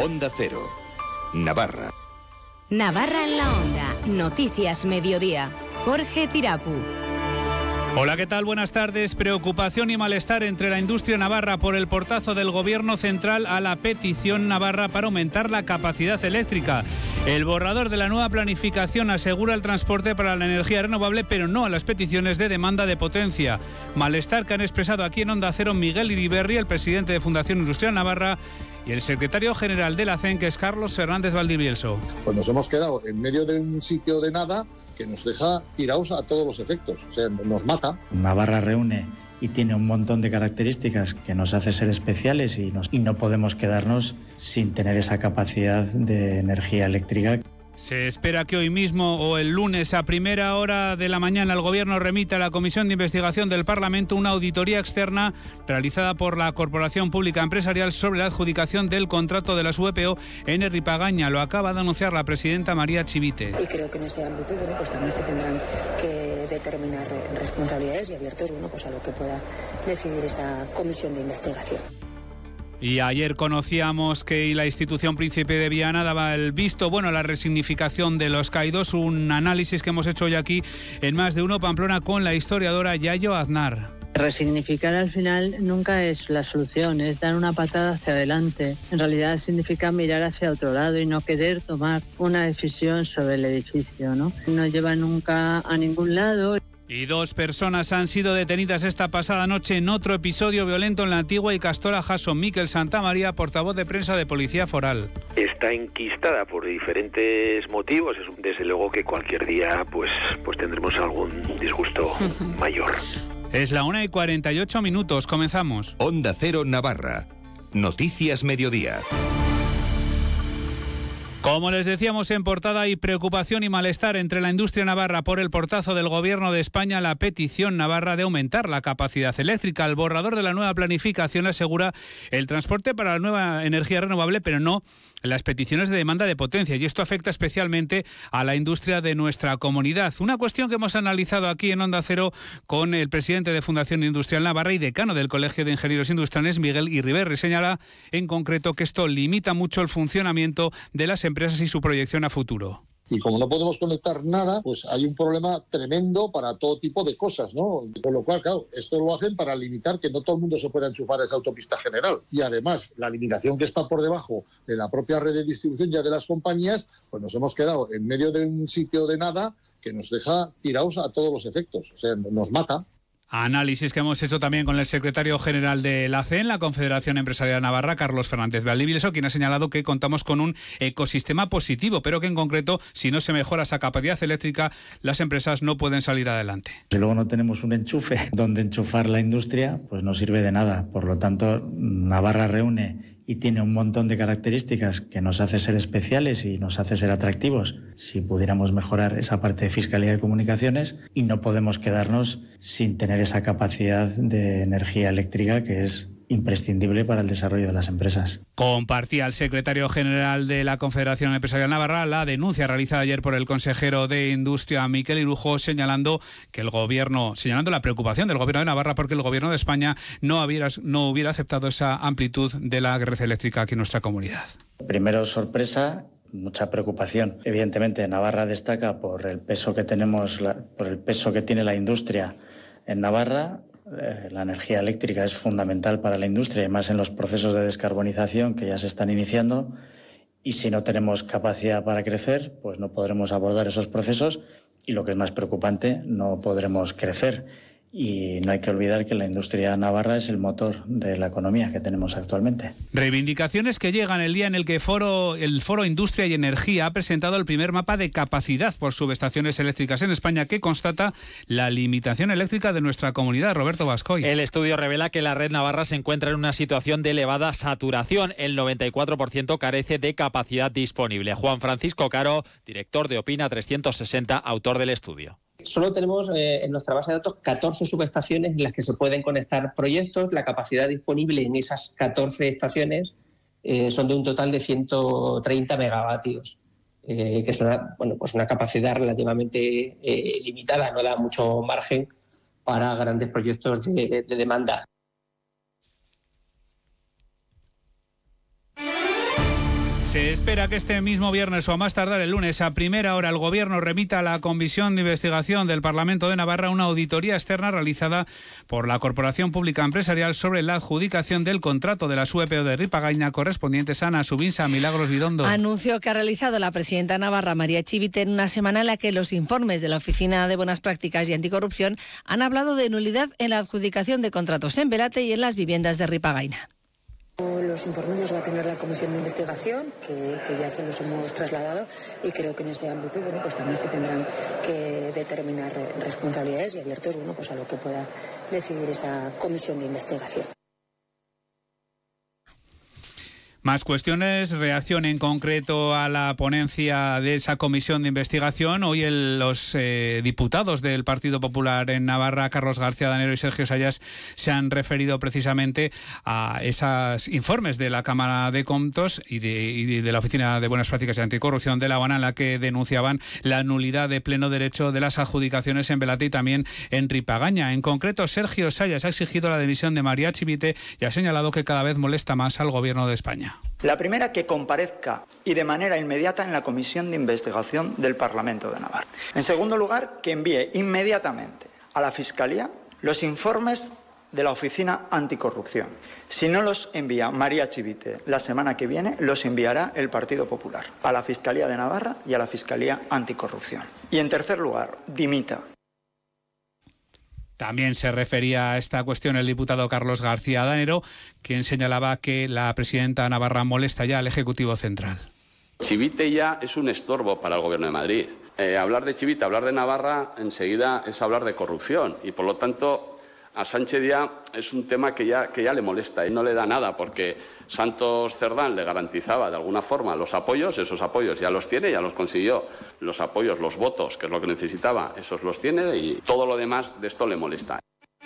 Onda Cero, Navarra. Navarra en la Onda. Noticias Mediodía. Jorge Tirapu. Hola, ¿qué tal? Buenas tardes. Preocupación y malestar entre la industria navarra por el portazo del Gobierno central a la petición navarra para aumentar la capacidad eléctrica. El borrador de la nueva planificación asegura el transporte para la energía renovable, pero no a las peticiones de demanda de potencia. Malestar que han expresado aquí en Onda Cero Miguel Iriberri, el presidente de Fundación Industrial Navarra, y el secretario general de la CEN, que es Carlos Fernández Valdivielso. Pues nos hemos quedado en medio de un sitio de nada que nos deja tirados a todos los efectos, o sea, nos mata. Navarra reúne y tiene un montón de características que nos hace ser especiales y no podemos quedarnos sin tener esa capacidad de energía eléctrica. Se espera que hoy mismo o el lunes a primera hora de la mañana el Gobierno remita a la Comisión de Investigación del Parlamento una auditoría externa realizada por la Corporación Pública Empresarial sobre la adjudicación del contrato de las VPO en Ripagaña. Lo acaba de anunciar la presidenta María Chivite. Y creo que en ese ámbito pues también se tendrán que determinar responsabilidades y abiertos pues a lo que pueda decidir esa comisión de investigación. Y ayer conocíamos que la institución Príncipe de Viana daba el visto bueno a la resignificación de los caídos, un análisis que hemos hecho hoy aquí en Más de Uno Pamplona con la historiadora Yayo Aznar. Resignificar al final nunca es la solución, es dar una patada hacia adelante. En realidad significa mirar hacia otro lado y no querer tomar una decisión sobre el edificio, ¿no? No lleva nunca a ningún lado. Y 2 personas han sido detenidas esta pasada noche en otro episodio violento en la Antigua y Castora Jasso. Miquel Santamaría, portavoz de prensa de Policía Foral. Está enquistada por diferentes motivos. Desde luego que cualquier día pues tendremos algún disgusto mayor. Es la 1:48. Comenzamos. Onda Cero Navarra. Noticias Mediodía. Como les decíamos en portada, hay preocupación y malestar entre la industria navarra por el portazo del Gobierno de España a la petición navarra de aumentar la capacidad eléctrica. El borrador de la nueva planificación asegura el transporte para la nueva energía renovable, pero no las peticiones de demanda de potencia, y esto afecta especialmente a la industria de nuestra comunidad. Una cuestión que hemos analizado aquí en Onda Cero con el presidente de Fundación Industrial Navarra y decano del Colegio de Ingenieros Industriales, Miguel Iriberri. Señala en concreto que esto limita mucho el funcionamiento de las empresas y su proyección a futuro. Y como no podemos conectar nada, pues hay un problema tremendo para todo tipo de cosas, ¿no? Con lo cual, claro, esto lo hacen para limitar que no todo el mundo se pueda enchufar a esa autopista general. Y además, la limitación que está por debajo de la propia red de distribución ya de las compañías, pues nos hemos quedado en medio de un sitio de nada que nos deja tirados a todos los efectos, o sea, nos mata. Análisis que hemos hecho también con el secretario general de la CEN, la Confederación Empresarial Navarra, Carlos Fernández Valdivielso, quien ha señalado que contamos con un ecosistema positivo, pero que en concreto, si no se mejora esa capacidad eléctrica, las empresas no pueden salir adelante. Si luego no tenemos un enchufe donde enchufar la industria, pues no sirve de nada. Por lo tanto, Navarra reúne y tiene un montón de características que nos hace ser especiales y nos hace ser atractivos si pudiéramos mejorar esa parte de fiscalidad y comunicaciones, y no podemos quedarnos sin tener esa capacidad de energía eléctrica que es imprescindible para el desarrollo de las empresas. Compartía el secretario general de la Confederación Empresarial Navarra la denuncia realizada ayer por el consejero de Industria, Miquel Irujo, señalando la preocupación del Gobierno de Navarra porque el Gobierno de España no hubiera aceptado esa amplitud de la red eléctrica aquí en nuestra comunidad. Primero, sorpresa, mucha preocupación. Evidentemente, Navarra destaca por el peso que tenemos, por el peso que tiene la industria en Navarra. La energía eléctrica es fundamental para la industria y más en los procesos de descarbonización que ya se están iniciando, y si no tenemos capacidad para crecer, pues no podremos abordar esos procesos y, lo que es más preocupante, no podremos crecer. Y no hay que olvidar que la industria navarra es el motor de la economía que tenemos actualmente. Reivindicaciones que llegan el día en el que el Foro Industria y Energía ha presentado el primer mapa de capacidad por subestaciones eléctricas en España, que constata la limitación eléctrica de nuestra comunidad. Roberto Bascoy. El estudio revela que la red navarra se encuentra en una situación de elevada saturación. El 94% carece de capacidad disponible. Juan Francisco Caro, director de Opina 360, autor del estudio. Solo tenemos en nuestra base de datos 14 subestaciones en las que se pueden conectar proyectos. La capacidad disponible en esas 14 estaciones son de un total de 130 megavatios, que es una capacidad relativamente limitada, no da mucho margen para grandes proyectos de demanda. Se espera que este mismo viernes o a más tardar el lunes a primera hora el Gobierno remita a la Comisión de Investigación del Parlamento de Navarra una auditoría externa realizada por la Corporación Pública Empresarial sobre la adjudicación del contrato de la UPO de Ripagaina correspondientes a Subinsa Milagros Bidondo. Anuncio que ha realizado la presidenta navarra María Chivite en una semana en la que los informes de la Oficina de Buenas Prácticas y Anticorrupción han hablado de nulidad en la adjudicación de contratos en Velate y en las viviendas de Ripagaina. Los informes los va a tener la comisión de investigación, que ya se los hemos trasladado, y creo que en ese ámbito pues también se tendrán que determinar responsabilidades y abiertos pues a lo que pueda decidir esa comisión de investigación. Más cuestiones, reacción en concreto a la ponencia de esa comisión de investigación. Hoy los diputados del Partido Popular en Navarra, Carlos García Danero y Sergio Sayas, se han referido precisamente a esos informes de la Cámara de Comptos y de la Oficina de Buenas Prácticas y Anticorrupción de La Habana, en la que denunciaban la nulidad de pleno derecho de las adjudicaciones en Velate y también en Ripagaina. En concreto, Sergio Sayas ha exigido la dimisión de María Chivite y ha señalado que cada vez molesta más al Gobierno de España. La primera, que comparezca y de manera inmediata en la Comisión de Investigación del Parlamento de Navarra. En segundo lugar, que envíe inmediatamente a la Fiscalía los informes de la Oficina Anticorrupción. Si no los envía María Chivite la semana que viene, los enviará el Partido Popular a la Fiscalía de Navarra y a la Fiscalía Anticorrupción. Y en tercer lugar, dimita. También se refería a esta cuestión el diputado Carlos García Danero, quien señalaba que la presidenta navarra molesta ya al Ejecutivo Central. Chivite ya es un estorbo para el Gobierno de Madrid. Hablar de Chivite, hablar de Navarra, enseguida es hablar de corrupción. Y por lo tanto, a Sánchez ya es un tema que ya le molesta y no le da nada, porque Santos Cerdán le garantizaba de alguna forma los apoyos, esos apoyos ya los tiene, ya los consiguió, los apoyos, los votos, que es lo que necesitaba, esos los tiene y todo lo demás de esto le molesta.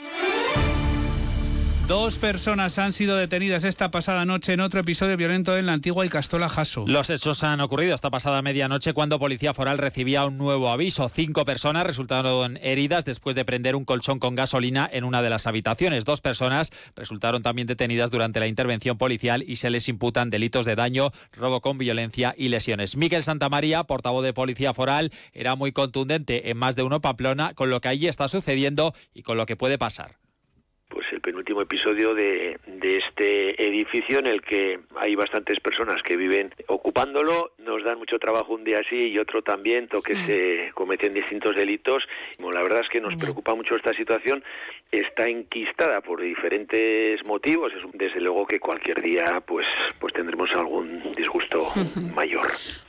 2 personas han sido detenidas esta pasada noche en otro episodio violento en la antigua Ikastola Jaso. Los hechos han ocurrido esta pasada medianoche cuando Policía Foral recibía un nuevo aviso. 5 personas resultaron heridas después de prender un colchón con gasolina en una de las habitaciones. 2 personas resultaron también detenidas durante la intervención policial y se les imputan delitos de daño, robo con violencia y lesiones. Miguel Santamaría, portavoz de Policía Foral, era muy contundente en Más de Uno Pamplona con lo que allí está sucediendo y con lo que puede pasar. Pues el penúltimo episodio de este edificio en el que hay bastantes personas que viven ocupándolo. Nos dan mucho trabajo un día así y otro también, que se cometen distintos delitos. Bueno, la verdad es que nos preocupa mucho esta situación. Está enquistada por diferentes motivos. Desde luego que cualquier día pues tendremos algún disgusto mayor.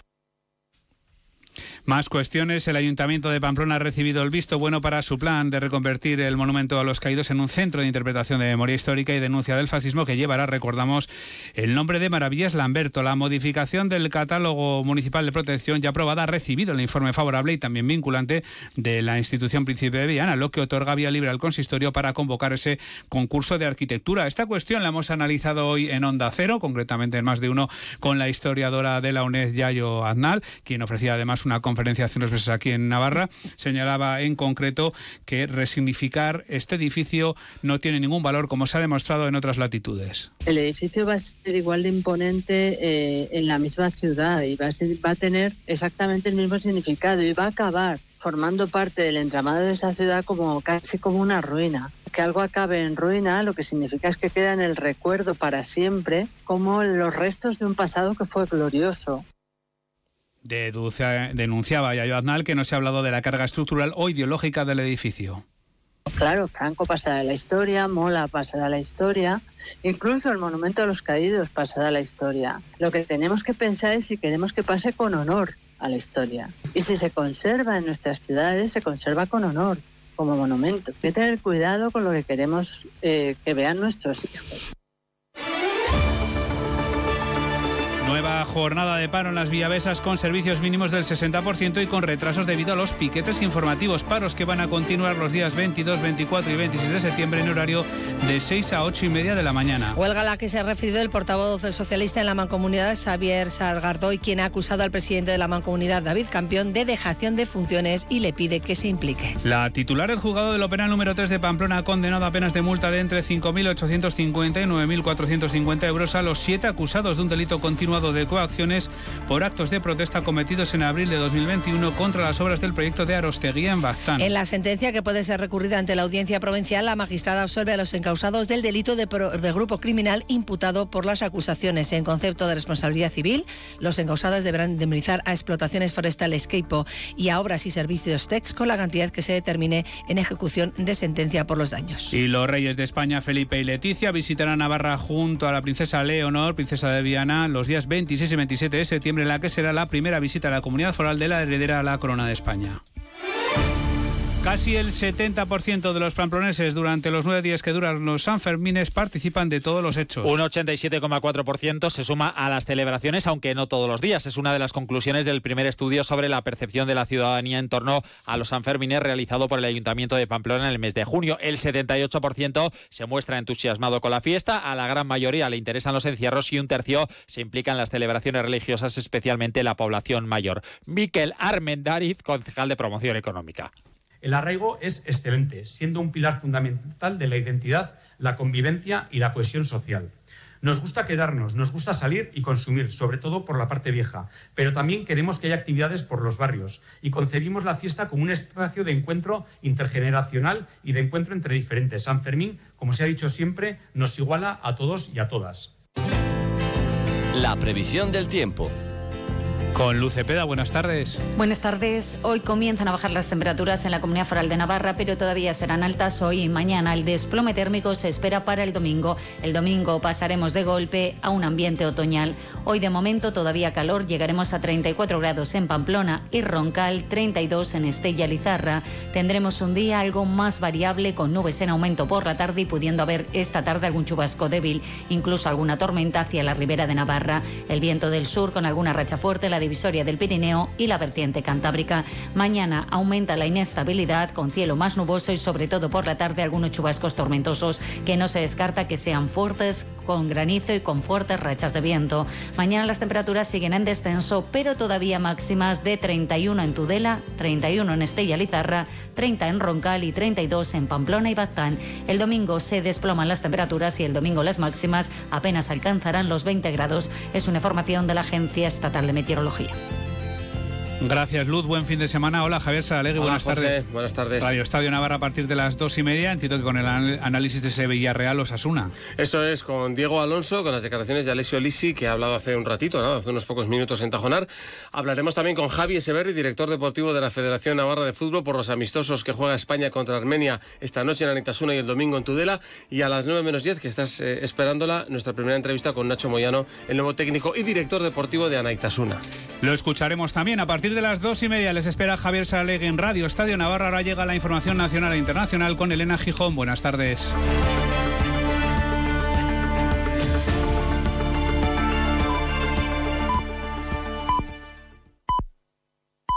Más cuestiones. El Ayuntamiento de Pamplona ha recibido el visto bueno para su plan de reconvertir el monumento a los caídos en un centro de interpretación de memoria histórica y denuncia del fascismo que llevará, recordamos, el nombre de Maravillas Lamberto. La modificación del catálogo municipal de protección ya aprobada ha recibido el informe favorable y también vinculante de la institución Príncipe de Viana, lo que otorga vía libre al consistorio para convocar ese concurso de arquitectura. Esta cuestión la hemos analizado hoy en Onda Cero, concretamente en Más de Uno, con la historiadora de la UNED, Yayo Aznal, quien ofrecía además una conferencia hace unos meses aquí en Navarra. Señalaba en concreto que resignificar este edificio no tiene ningún valor, como se ha demostrado en otras latitudes. El edificio va a ser igual de imponente en la misma ciudad y va a tener exactamente el mismo significado y va a acabar formando parte del entramado de esa ciudad casi como una ruina. Que algo acabe en ruina lo que significa es que queda en el recuerdo para siempre como los restos de un pasado que fue glorioso. Denunciaba Yayo Aznal que no se ha hablado de la carga estructural o ideológica del edificio. Claro, Franco pasará a la historia, Mola pasará a la historia, incluso el Monumento a los Caídos pasará a la historia. Lo que tenemos que pensar es si queremos que pase con honor a la historia. Y si se conserva en nuestras ciudades, se conserva con honor como monumento. Hay que tener cuidado con lo que queremos que vean nuestros hijos. Nueva jornada de paro en las Villavesas con servicios mínimos del 60% y con retrasos debido a los piquetes informativos. Paros que van a continuar los días 22, 24 y 26 de septiembre en horario de 6 a 8 y media de la mañana. Huelga a la que se ha referido el portavoz socialista en la Mancomunidad, Xavier Sargardoy, quien ha acusado al presidente de la Mancomunidad, David Campión, de dejación de funciones y le pide que se implique. La titular del juzgado de lo penal número 3 de Pamplona ha condenado a penas de multa de entre 5.850 y 9.450 euros a los 7 acusados de un delito continuado acusado de coacciones por actos de protesta cometidos en abril de 2021 contra las obras del proyecto de Arostegui en Baztán. En la sentencia, que puede ser recurrida ante la Audiencia Provincial, la magistrada absolve a los encausados del delito de grupo criminal imputado por las acusaciones. En concepto de responsabilidad civil, los encausados deberán indemnizar a Explotaciones Forestales Queipo y a Obras y Servicios TEX con la cantidad que se determine en ejecución de sentencia por los daños. Y los reyes de España, Felipe y Leticia, visitarán Navarra junto a la princesa Leonor, princesa de Viana, los días 26 y 27 de septiembre, en la que será la primera visita a la comunidad foral de la heredera a la corona de España. Casi el 70% de los pamploneses durante los 9 días que duran los Sanfermines participan de todos los hechos. Un 87,4% se suma a las celebraciones, aunque no todos los días. Es una de las conclusiones del primer estudio sobre la percepción de la ciudadanía en torno a los Sanfermines realizado por el Ayuntamiento de Pamplona en el mes de junio. El 78% se muestra entusiasmado con la fiesta, a la gran mayoría le interesan los encierros y un tercio se implica en las celebraciones religiosas, especialmente la población mayor. Miquel Armendariz, concejal de Promoción Económica. El arraigo es excelente, siendo un pilar fundamental de la identidad, la convivencia y la cohesión social. Nos gusta quedarnos, nos gusta salir y consumir, sobre todo por la parte vieja, pero también queremos que haya actividades por los barrios y concebimos la fiesta como un espacio de encuentro intergeneracional y de encuentro entre diferentes. San Fermín, como se ha dicho siempre, nos iguala a todos y a todas. La previsión del tiempo. Con Luz Cepeda, buenas tardes. Buenas tardes. Hoy comienzan a bajar las temperaturas en la Comunidad Foral de Navarra, pero todavía serán altas hoy y mañana. El desplome térmico se espera para el domingo. El domingo pasaremos de golpe a un ambiente otoñal. Hoy de momento todavía calor, llegaremos a 34 grados en Pamplona y Roncal, 32 en Estella Lizarra. Tendremos un día algo más variable, con nubes en aumento por la tarde y pudiendo haber esta tarde algún chubasco débil, incluso alguna tormenta hacia la ribera de Navarra. El viento del sur con alguna racha fuerte, la divisoria del Pirineo y la vertiente cantábrica. Mañana aumenta la inestabilidad con cielo más nuboso y sobre todo por la tarde algunos chubascos tormentosos que no se descarta que sean fuertes, con granizo y con fuertes rachas de viento. Mañana las temperaturas siguen en descenso, pero todavía máximas de 31 en Tudela, 31 en Estella Lizarra, 30 en Roncal y 32 en Pamplona y Baztán. El domingo se desploman las temperaturas y el domingo las máximas apenas alcanzarán los 20 grados. Es una información de la Agencia Estatal de Meteorología. Gracias, Luz. Buen fin de semana. Hola, Javier Saralegui. Buenas tardes. Buenas tardes. Radio Estadio Navarra a partir de las 2:30. Entiendo que con el análisis de ese Villarreal Osasuna. Eso es, con Diego Alonso, con las declaraciones de Alessio Lisi, que ha hablado hace un ratito, hace unos pocos minutos en Tajonar. Hablaremos también con Javi Eseverri, director deportivo de la Federación Navarra de Fútbol, por los amistosos que juega España contra Armenia esta noche en Anaitasuna y el domingo en Tudela. Y a las 9:10, que estás esperándola, nuestra primera entrevista con Nacho Moyano, el nuevo técnico y director deportivo de Anaitasuna. Lo escucharemos también a partir de las 2:30. Les espera Javier Saralegui en Radio Estadio Navarra. Ahora llega la información nacional e internacional con Elena Gijón. Buenas tardes.